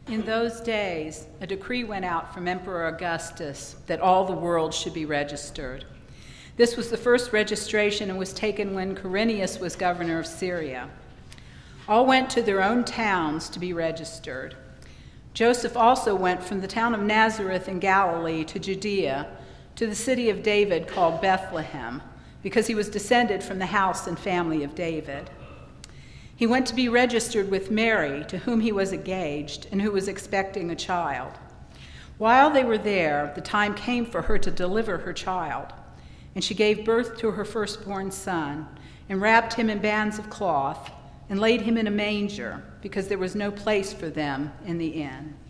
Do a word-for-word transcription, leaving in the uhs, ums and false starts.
In those days, a decree went out from Emperor Augustus that all the world should be registered. This was the first registration and was taken when Quirinius was governor of Syria. All went to their own towns to be registered. Joseph also went from the town of Nazareth in Galilee to Judea, to the city of David called Bethlehem, because he was descended from the house and family of David. He went to be registered with Mary, to whom he was engaged and who was expecting a child. While they were there, the time came for her to deliver her child, and she gave birth to her firstborn son, and wrapped him in bands of cloth, and laid him in a manger, because there was no place for them in the inn.